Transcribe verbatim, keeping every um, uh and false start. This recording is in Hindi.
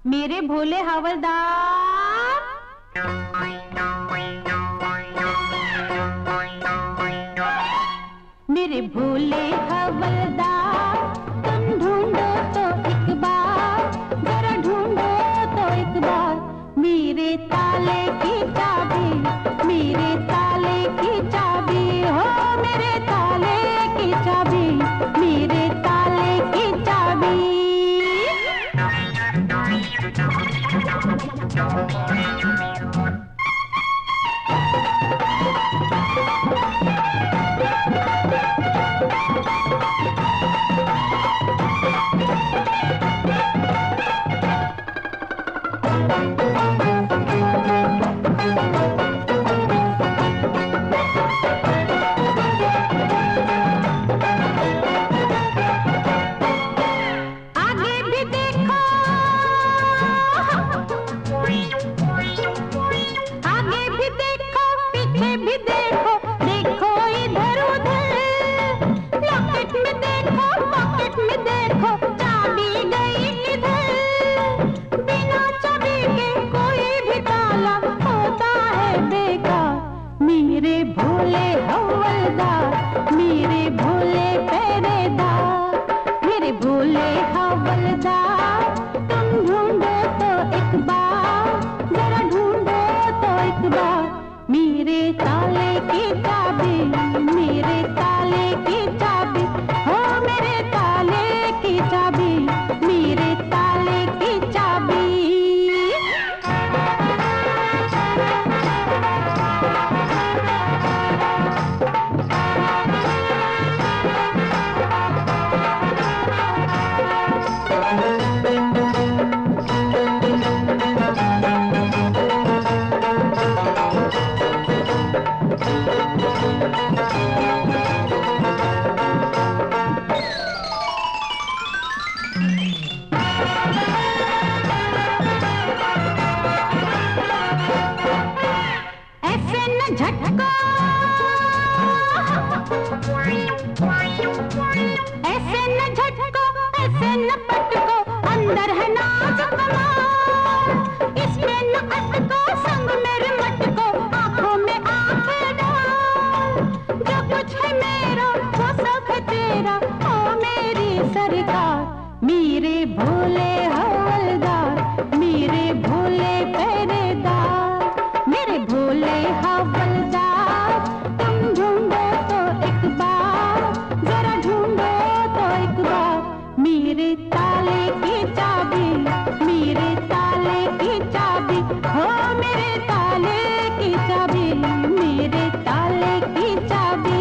मेरे भोले हवलदार, मेरे भोले हवलदार, तुम ढूंढो तो एक बार, जरा ढूंढो तो एक बार, मेरे ताले की चाबी, मेरे ताले की चाबी, हो मेरे ताले की चाबी, मेरे ताले की चाबी। मेरे भोले हवलदार, मेरे भोले पहरेदार, मेरे भोले हवलदार, तुम ढूंढो तो एक बार, जरा ढूंढो तो एक बार, मेरे ताले की चाबी, मेरे ताले की चाबी, हो मेरे ताले की चाबी, मेरे ताले की चाबी। ऐसे न झटको, ऐसे न झटको, ऐसे न पटको, अंदर है नाजुक माल, इसमें न अटको, संग मेरे मटको, आंखों में आंखें डाल, जो कुछ है मेरा वो सब है तेरा, ओ मेरी सरकार, मेरे भोले हवलदार, मेरे भोले पहरेदार, मेरे भोले हवलदार, तुम ढूंढो तो एक बार, जरा ढूंढो तो एक बार, मेरे ताले की चाबी, मेरे ताले की चाबी, हो मेरे ताले की चाबी, मेरे ताले की चाबी।